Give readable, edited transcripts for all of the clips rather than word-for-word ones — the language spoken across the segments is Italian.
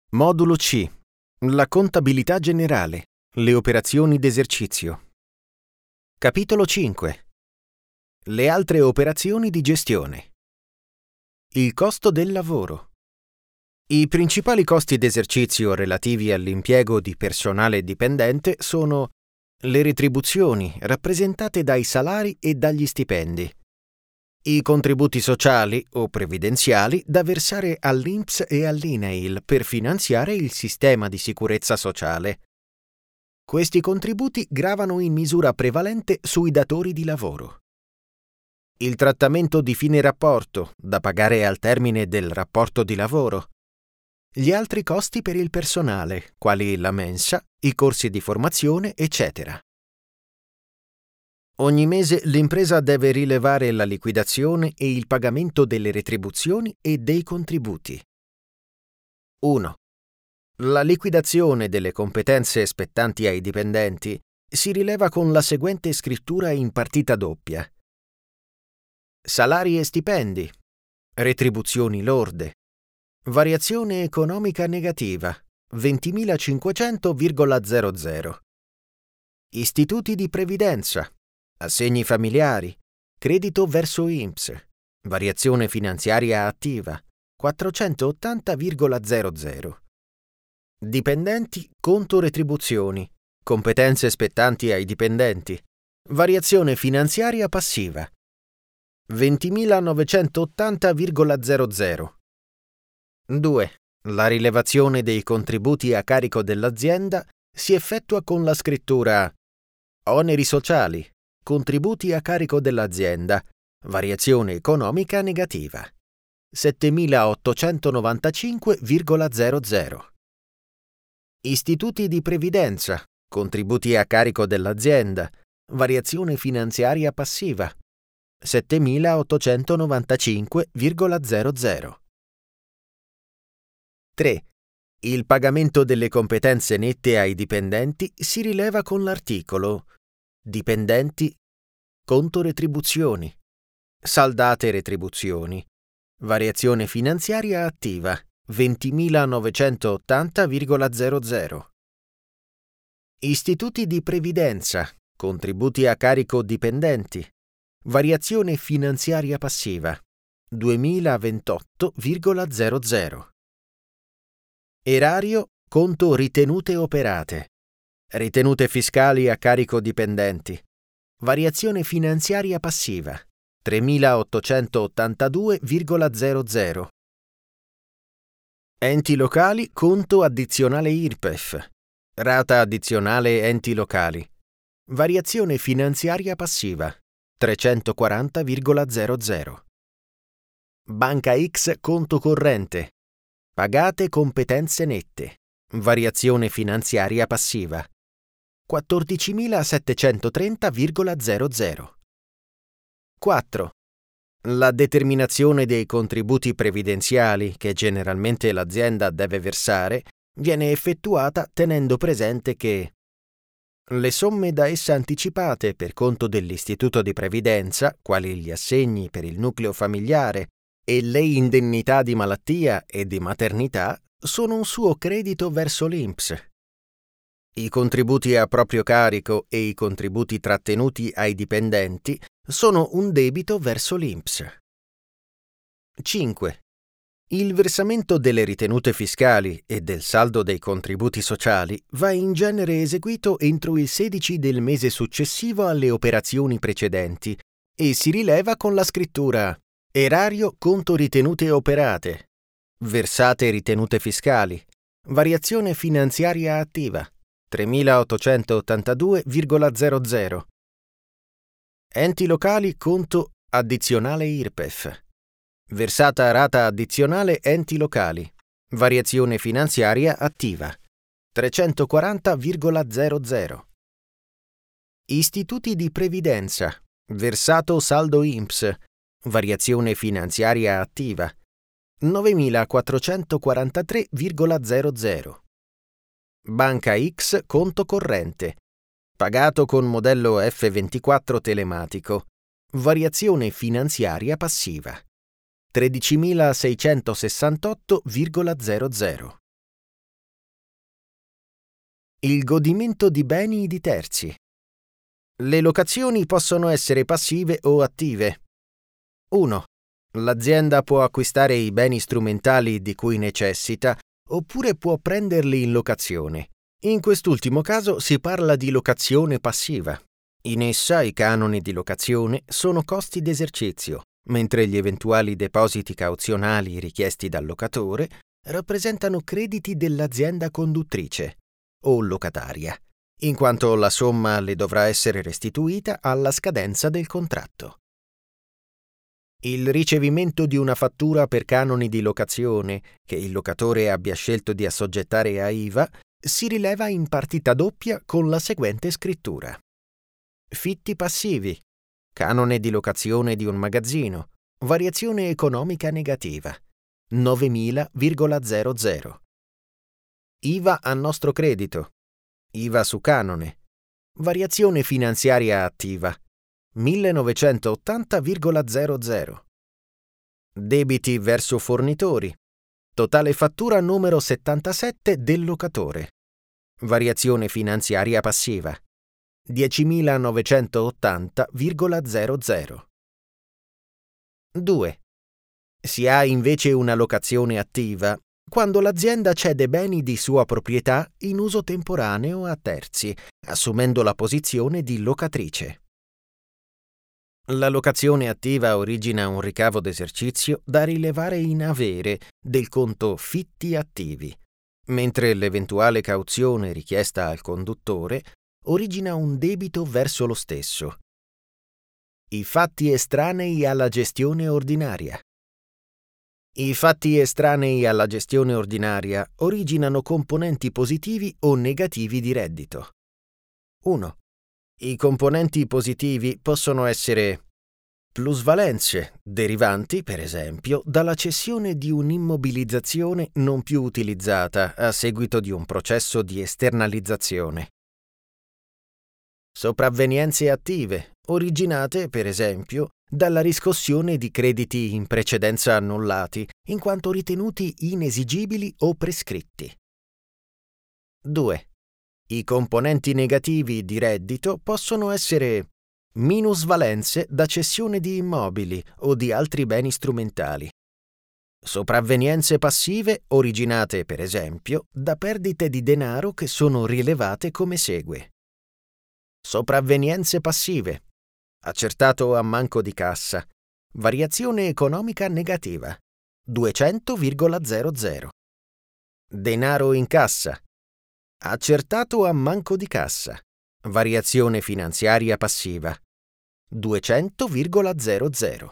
Modulo C. La contabilità generale. Le operazioni d'esercizio. Capitolo 5. Le altre operazioni di gestione. Il costo del lavoro. I principali costi d'esercizio relativi all'impiego di personale dipendente sono le retribuzioni, rappresentate dai salari e dagli stipendi, i contributi sociali o previdenziali da versare all'INPS e all'INAIL per finanziare il sistema di sicurezza sociale. Questi contributi gravano in misura prevalente sui datori di lavoro. Il trattamento di fine rapporto, da pagare al termine del rapporto di lavoro. Gli altri costi per il personale, quali la mensa, i corsi di formazione, eccetera. Ogni mese l'impresa deve rilevare la liquidazione e il pagamento delle retribuzioni e dei contributi. 1. La liquidazione delle competenze spettanti ai dipendenti si rileva con la seguente scrittura in partita doppia. Salari e stipendi, retribuzioni lorde, variazione economica negativa, 20.500,00. Istituti di previdenza, assegni familiari, credito verso INPS, variazione finanziaria attiva, 480,00. Dipendenti, conto retribuzioni, competenze spettanti ai dipendenti, variazione finanziaria passiva, 20.980,00. 2. La rilevazione dei contributi a carico dell'azienda si effettua con la scrittura oneri sociali, contributi a carico dell'azienda, variazione economica negativa, 7.895,00. Istituti di previdenza, contributi a carico dell'azienda, variazione finanziaria passiva, 7.895,00. 3. Il pagamento delle competenze nette ai dipendenti si rileva con l'articolo Dipendenti, conto retribuzioni, saldate retribuzioni, variazione finanziaria attiva, 20.980,00. Istituti di previdenza, contributi a carico dipendenti, variazione finanziaria passiva, 2.028,00. Erario, conto ritenute operate, ritenute fiscali a carico dipendenti, variazione finanziaria passiva, 3.882,00. Enti locali, conto addizionale IRPEF, rata addizionale enti locali, variazione finanziaria passiva, 340,00. Banca X conto corrente, pagate competenze nette, variazione finanziaria passiva, 14.730,00. 4. La determinazione dei contributi previdenziali che generalmente l'azienda deve versare viene effettuata tenendo presente che le somme da essa anticipate per conto dell'istituto di previdenza, quali gli assegni per il nucleo familiare e le indennità di malattia e di maternità, sono un suo credito verso l'INPS. I contributi a proprio carico e i contributi trattenuti ai dipendenti sono un debito verso l'INPS. 5. Il versamento delle ritenute fiscali e del saldo dei contributi sociali va in genere eseguito entro il 16 del mese successivo alle operazioni precedenti e si rileva con la scrittura Erario conto ritenute operate, versate ritenute fiscali, variazione finanziaria attiva, 3.882,00. Enti locali conto addizionale IRPEF, versata rata addizionale enti locali, variazione finanziaria attiva, 340,00. Istituti di previdenza, versato saldo INPS, variazione finanziaria attiva, 9.443,00. Banca X conto corrente, pagato con modello F24 telematico, variazione finanziaria passiva, 13.668,00. Il godimento di beni di terzi. Le locazioni possono essere passive o attive. 1. L'azienda può acquistare i beni strumentali di cui necessita oppure può prenderli in locazione. In quest'ultimo caso si parla di locazione passiva. In essa i canoni di locazione sono costi d'esercizio, mentre gli eventuali depositi cauzionali richiesti dal locatore rappresentano crediti dell'azienda conduttrice o locataria, in quanto la somma le dovrà essere restituita alla scadenza del contratto. Il ricevimento di una fattura per canoni di locazione che il locatore abbia scelto di assoggettare a IVA si rileva in partita doppia con la seguente scrittura. Fitti passivi, canone di locazione di un magazzino, variazione economica negativa, 9.000,00. IVA a nostro credito, IVA su canone, variazione finanziaria attiva, 1.980,00. Debiti verso fornitori, totale fattura numero 77 del locatore, variazione finanziaria passiva, 10.980,00. 2. Si ha invece una locazione attiva quando l'azienda cede beni di sua proprietà in uso temporaneo a terzi, assumendo la posizione di locatrice. La locazione attiva origina un ricavo d'esercizio da rilevare in avere del conto fitti attivi, mentre l'eventuale cauzione richiesta al conduttore origina un debito verso lo stesso. I fatti estranei alla gestione ordinaria. I fatti estranei alla gestione ordinaria originano componenti positivi o negativi di reddito. 1. I componenti positivi possono essere plusvalenze, derivanti, per esempio, dalla cessione di un'immobilizzazione non più utilizzata a seguito di un processo di esternalizzazione. Sopravvenienze attive, originate, per esempio, dalla riscossione di crediti in precedenza annullati, in quanto ritenuti inesigibili o prescritti. 2. I componenti negativi di reddito possono essere minusvalenze da cessione di immobili o di altri beni strumentali. Sopravvenienze passive originate, per esempio, da perdite di denaro che sono rilevate come segue. Sopravvenienze passive. Accertato a manco di cassa. Variazione economica negativa. 200,00. Denaro in cassa. Accertato a manco di cassa. Variazione finanziaria passiva. 200,00.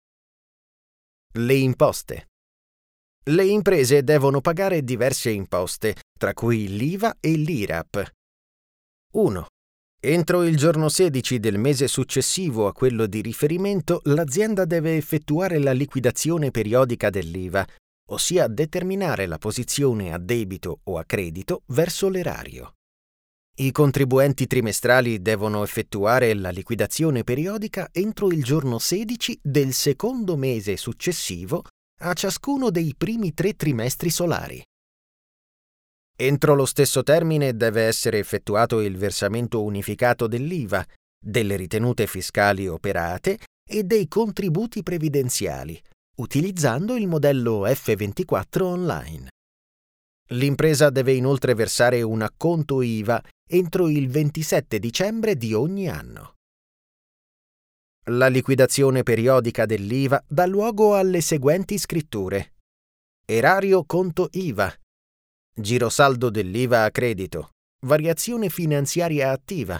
Le imposte. Le imprese devono pagare diverse imposte, tra cui l'IVA e l'IRAP. 1. Entro il giorno 16 del mese successivo a quello di riferimento, l'azienda deve effettuare la liquidazione periodica dell'IVA, ossia determinare la posizione a debito o a credito verso l'erario. I contribuenti trimestrali devono effettuare la liquidazione periodica entro il giorno 16 del secondo mese successivo a ciascuno dei primi 3 trimestri solari. Entro lo stesso termine deve essere effettuato il versamento unificato dell'IVA, delle ritenute fiscali operate e dei contributi previdenziali, utilizzando il modello F24 online. L'impresa deve inoltre versare un acconto IVA entro il 27 dicembre di ogni anno. La liquidazione periodica dell'IVA dà luogo alle seguenti scritture: erario conto IVA, girosaldo dell'IVA a credito, variazione finanziaria attiva,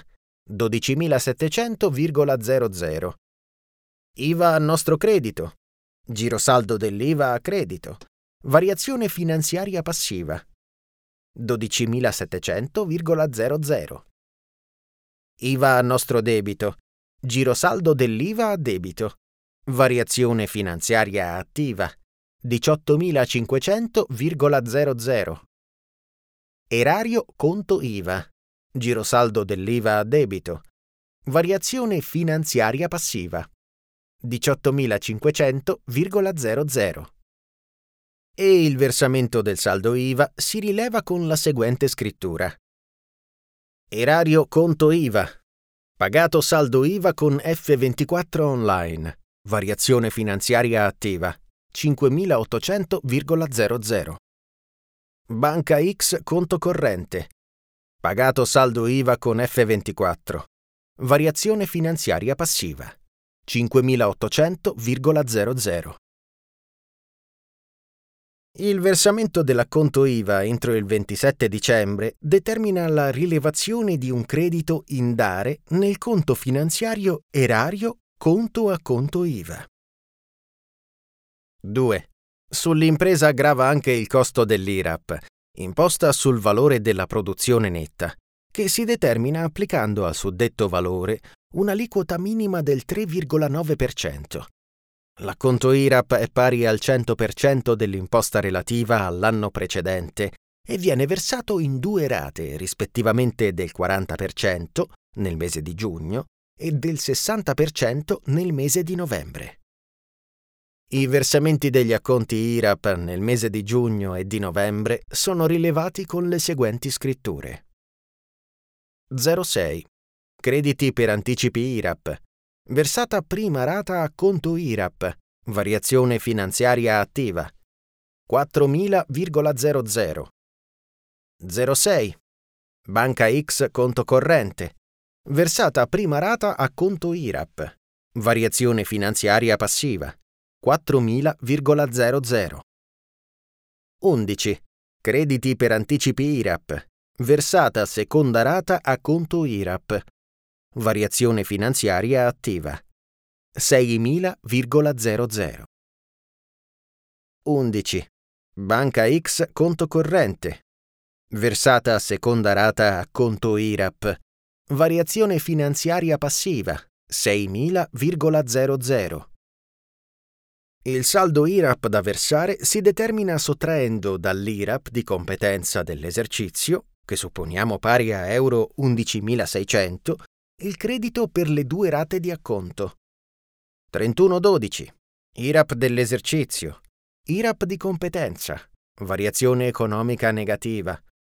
12.700,00, IVA a nostro credito, girosaldo dell'IVA a credito, variazione finanziaria passiva, 12.700,00, IVA a nostro debito, girosaldo dell'IVA a debito, variazione finanziaria attiva, 18.500,00, erario conto IVA, girosaldo dell'IVA a debito, variazione finanziaria passiva, 18.500,00. E il versamento del saldo IVA si rileva con la seguente scrittura: Erario conto IVA. Pagato saldo IVA con F24 online. Variazione finanziaria attiva 5.800,00. Banca X conto corrente. Pagato saldo IVA con F24. Variazione finanziaria passiva 5.800,00. Il versamento dell'acconto IVA entro il 27 dicembre determina la rilevazione di un credito in dare nel conto finanziario erario conto a conto IVA. 2. Sull'impresa grava anche il costo dell'IRAP, imposta sul valore della produzione netta, che si determina applicando al suddetto valore un'aliquota minima del 3,9%. L'acconto IRAP è pari al 100% dell'imposta relativa all'anno precedente e viene versato in 2 rate, rispettivamente del 40% nel mese di giugno e del 60% nel mese di novembre. I versamenti degli acconti IRAP nel mese di giugno e di novembre sono rilevati con le seguenti scritture. 06. Crediti per anticipi IRAP. Versata prima rata a conto IRAP. Variazione finanziaria attiva 4.000,00. 06. Banca X conto corrente. Versata prima rata a conto IRAP. Variazione finanziaria passiva 4.000,00. 11. Crediti per anticipi IRAP. Versata seconda rata a conto IRAP. Variazione finanziaria attiva 6.000,00. 11. Banca X conto corrente. Versata seconda rata a conto IRAP. Variazione finanziaria passiva 6.000,00. Il saldo IRAP da versare si determina sottraendo dall'IRAP di competenza dell'esercizio, che supponiamo pari a euro 11.600, il credito per le 2 rate di acconto. 31/12. IRAP dell'esercizio. IRAP di competenza. Variazione economica negativa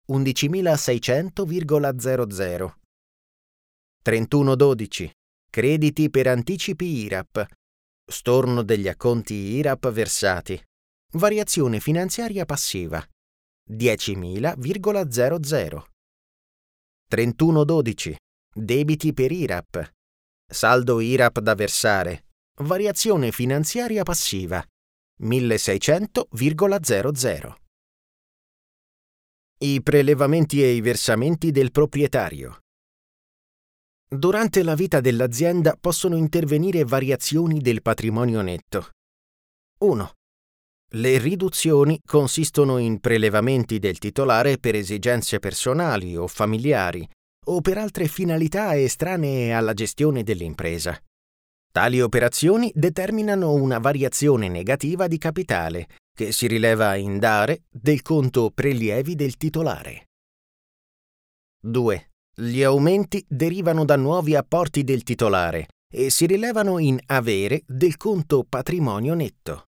11.600,00. 31/12. Crediti per anticipi IRAP. Storno degli acconti IRAP versati. Variazione finanziaria passiva 10.000,00. 31/12. Debiti per IRAP. Saldo IRAP da versare. Variazione finanziaria passiva 1.600,00. I prelevamenti e i versamenti del proprietario. Durante la vita dell'azienda possono intervenire variazioni del patrimonio netto. 1. Le riduzioni consistono in prelevamenti del titolare per esigenze personali o familiari o per altre finalità estranee alla gestione dell'impresa. Tali operazioni determinano una variazione negativa di capitale che si rileva in dare del conto prelievi del titolare. 2. Gli aumenti derivano da nuovi apporti del titolare e si rilevano in avere del conto patrimonio netto.